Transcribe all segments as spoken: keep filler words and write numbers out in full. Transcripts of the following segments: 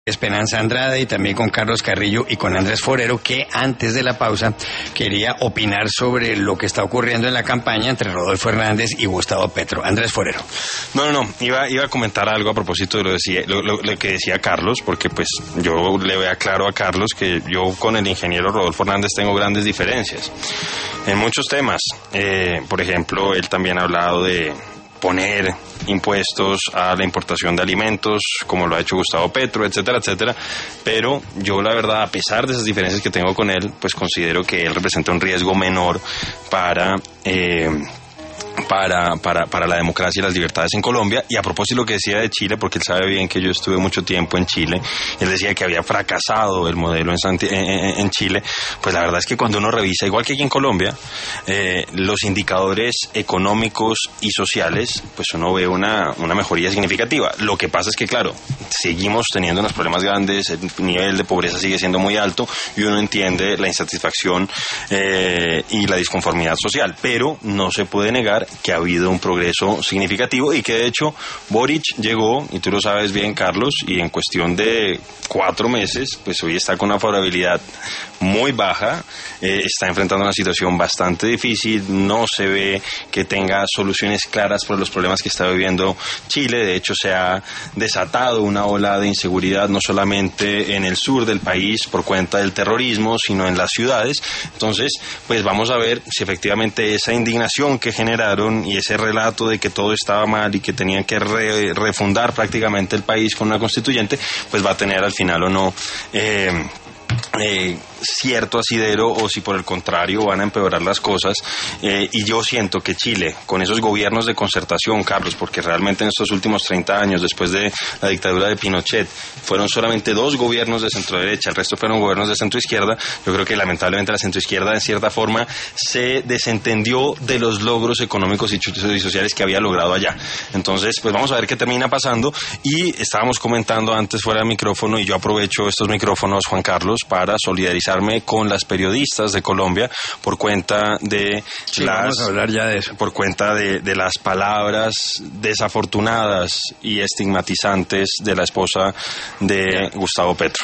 Esperanza Andrade y también con Carlos Carrillo y con Andrés Forero, que antes de la pausa quería opinar sobre lo que está ocurriendo en la campaña entre Rodolfo Hernández y Gustavo Petro. Andrés Forero. No, no, no, iba, iba a comentar algo a propósito de lo, decía, lo, lo, lo que decía Carlos, porque pues yo le veo claro a Carlos que yo con el ingeniero Rodolfo Hernández tengo grandes diferencias en muchos temas. Eh, por ejemplo, él también ha hablado de poner impuestos a la importación de alimentos, como lo ha hecho Gustavo Petro, etcétera, etcétera, pero yo la verdad, a pesar de esas diferencias que tengo con él, pues considero que él representa un riesgo menor para... Eh, Para, para, para la democracia y las libertades en Colombia. Y a propósito de lo que decía de Chile, porque él sabe bien que yo estuve mucho tiempo en Chile, él decía que había fracasado el modelo en, Santi- en, en Chile. Pues la verdad es que cuando uno revisa, igual que aquí en Colombia, eh, los indicadores económicos y sociales, pues uno ve una, una mejoría significativa. Lo que pasa es que, claro, seguimos teniendo unos problemas grandes, el nivel de pobreza sigue siendo muy alto y uno entiende la insatisfacción eh, y la disconformidad social, pero no se puede negar que ha habido un progreso significativo y que de hecho Boric llegó, y tú lo sabes bien, Carlos, y en cuestión de cuatro meses, pues hoy está con una favorabilidad muy baja, eh, está enfrentando una situación bastante difícil, no se ve que tenga soluciones claras para los problemas que está viviendo Chile. De hecho, se ha desatado una ola de inseguridad no solamente en el sur del país por cuenta del terrorismo, sino en las ciudades. Entonces, pues vamos a ver si efectivamente esa indignación que generaron y ese relato de que todo estaba mal y que tenían que re- refundar prácticamente el país con una constituyente, pues va a tener al final o no eh, eh, cierto asidero, o si por el contrario van a empeorar las cosas. Eh, y yo siento que Chile, con esos gobiernos de concertación, Carlos, porque realmente en estos últimos treinta años, después de la dictadura de Pinochet, fueron solamente dos gobiernos de centro-derecha, el resto fueron gobiernos de centro-izquierda. Yo creo que lamentablemente la centro-izquierda, en cierta forma, se desentendió de los logros económicos y sociales que había logrado allá. Entonces, pues vamos a ver qué termina pasando. Y estábamos comentando antes fuera del micrófono, y yo aprovecho estos micrófonos, Juan Carlos, para solidarizar con las periodistas de Colombia por cuenta de sí, las vamos a hablar ya de eso. por cuenta de, de las palabras desafortunadas y estigmatizantes de la esposa de Gustavo Petro.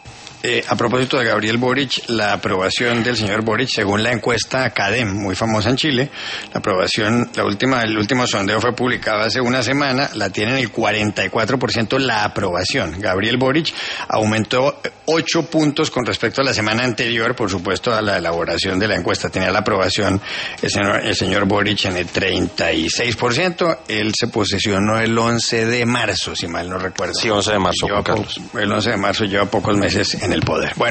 Eh, a propósito de Gabriel Boric, la aprobación del señor Boric, según la encuesta CADEM, muy famosa en Chile, la aprobación, la última, el último sondeo fue publicado hace una semana, la tienen el cuarenta y cuatro por ciento la aprobación. Gabriel Boric aumentó ocho puntos con respecto a la semana anterior, por supuesto, a la elaboración de la encuesta. Tenía la aprobación el señor, el señor Boric en el treinta y seis por ciento, él se posesionó el once de marzo, si mal no recuerdo. Sí, once de marzo, Lleva Carlos. po- el once de marzo lleva pocos meses en el poder. Bueno.